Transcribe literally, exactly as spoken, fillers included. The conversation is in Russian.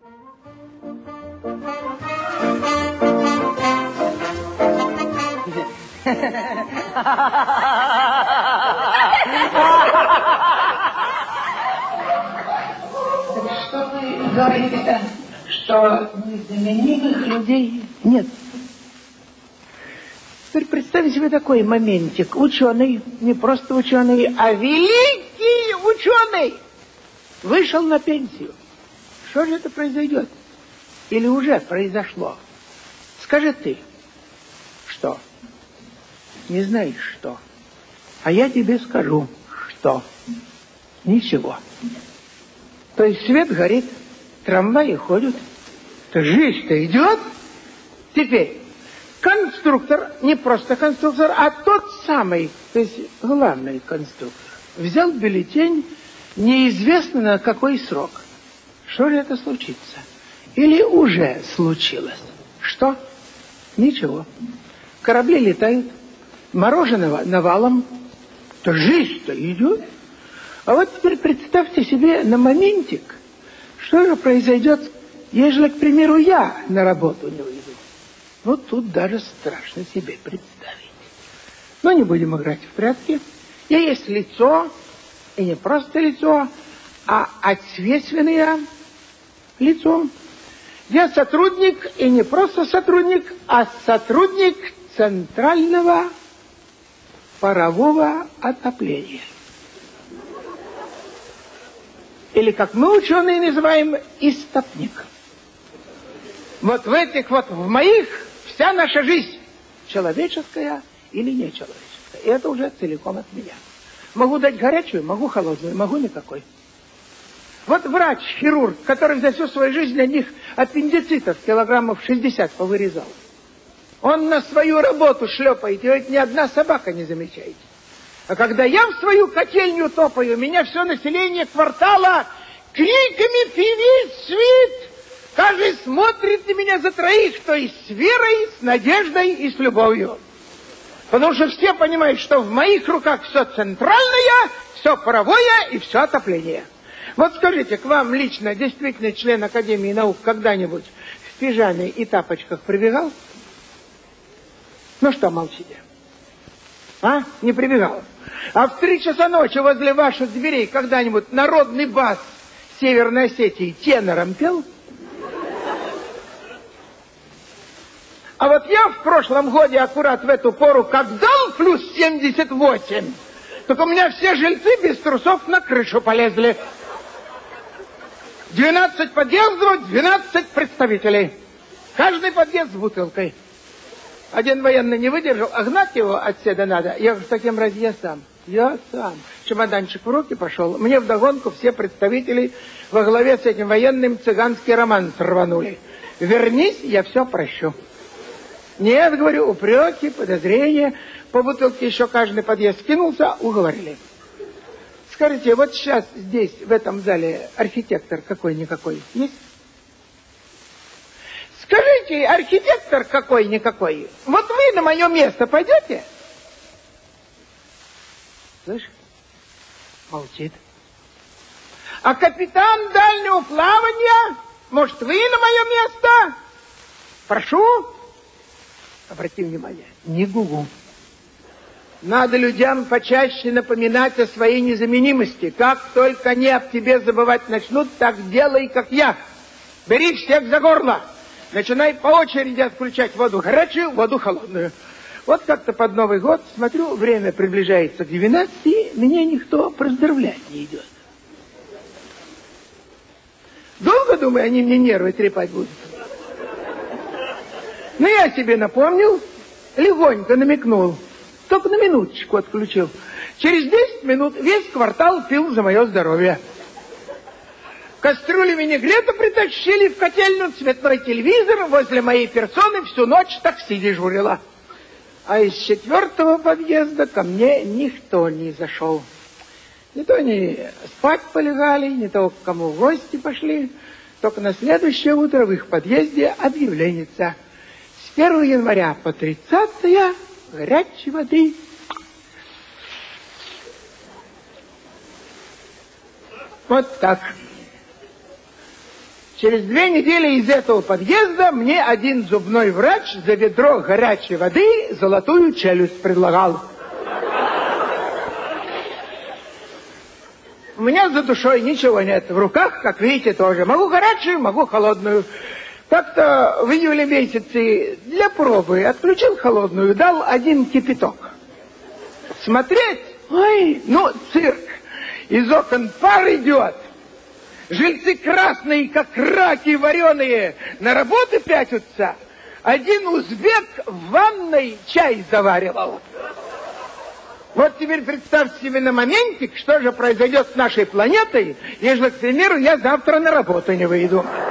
Что вы говорите-то, что незаменимых людей нет? Теперь представьте себе такой моментик. Ученый, не просто ученый, а великий ученый вышел на пенсию. Что же это произойдет? Или уже произошло? Скажи ты, что? Не знаешь, что? А я тебе скажу, что? Ничего. То есть свет горит, трамваи ходят, то жизнь-то идет. Теперь конструктор, не просто конструктор, а тот самый, то есть главный конструктор, взял бюллетень неизвестно на какой срок. Что же это случится? Или уже случилось? Что? Ничего. Корабли летают, мороженого навалом, то жизнь-то идет. А вот теперь представьте себе на моментик, что же произойдет, ежели, к примеру, я на работу не уйду. Вот тут даже страшно себе представить. Но не будем играть в прятки. Я есть лицо, и не просто лицо, а ответственное лицо. Я сотрудник, и не просто сотрудник, а сотрудник центрального парового отопления. Или, как мы, ученые, называем, истопник. Вот в этих вот, в моих, вся наша жизнь, человеческая или нечеловеческая. И это уже целиком от меня. Могу дать горячую, могу холодную, могу никакой. Вот врач, хирург, который за всю свою жизнь для них аппендицитов килограммов шестьдесят повырезал. Он на свою работу шлепает, и ведь ни одна собака не замечает. А когда я в свою котельню топаю, меня все население квартала криками «Привет, свет!» Каждый смотрит на меня за троих, то есть с верой, с надеждой и с любовью. Потому что все понимают, что в моих руках все центральное, все паровое и все отопление. Вот скажите, к вам лично, действительно, член Академии наук когда-нибудь в пижаме и тапочках прибегал? Ну что молчите? А? Не прибегал? А в три часа ночи возле ваших дверей когда-нибудь народный бас Северной Осетии тенором пел? А вот я в прошлом годе аккурат в эту пору, как дал плюс семьдесят восемь, так у меня все жильцы без трусов на крышу полезли. двенадцать подъездов, двенадцать представителей. Каждый подъезд с бутылкой. Один военный не выдержал, а гнать его отседа надо. Я говорю, в таком разе я сам. Я сам. Чемоданчик в руки пошел. Мне вдогонку все представители во главе с этим военным цыганский роман рванули. Вернись, я все прощу. Нет, говорю, упреки, подозрения. По бутылке еще каждый подъезд скинулся, уговорили. Скажите, вот сейчас здесь, в этом зале, архитектор какой-никакой есть? Скажите, архитектор какой-никакой, вот вы на мое место пойдете? Слышь, молчит. А капитан дальнего плавания, может, вы на мое место? Прошу. Обрати внимание, не гугу. Надо людям почаще напоминать о своей незаменимости. Как только они об тебе забывать начнут, так делай, как я. Бери всех за горло. Начинай по очереди отключать воду горячую, воду холодную. Вот как-то под Новый год, смотрю, время приближается к двенадцати, меня никто поздравлять не идет. Долго, думаю, они мне нервы трепать будут. Но я себе напомнил, легонько намекнул, только на минуточку отключил. Через десять минут весь квартал пил за мое здоровье. Кастрюли винегрета притащили в котельную, цветной телевизор, возле моей персоны всю ночь такси дежурила. А из четвертого подъезда ко мне никто не зашел. Не то они спать полегали, не то к кому в гости пошли. Только на следующее утро в их подъезде объявление-то. С первого января по тридцатое горячей воды. Вот так. Через две недели из этого подъезда мне один зубной врач за ведро горячей воды золотую челюсть предлагал. У меня за душой ничего нет. В руках, как видите, тоже. Могу горячую, могу холодную. Как-то в июле месяце для пробы отключил холодную, дал один кипяток. Смотреть, ой, ну, цирк. Из окон пар идет. Жильцы красные, как раки вареные, на работы пятятся. Один узбек в ванной чай заваривал. Вот теперь представьте себе на моментик, что же произойдет с нашей планетой, если, к примеру, я завтра на работу не выйду.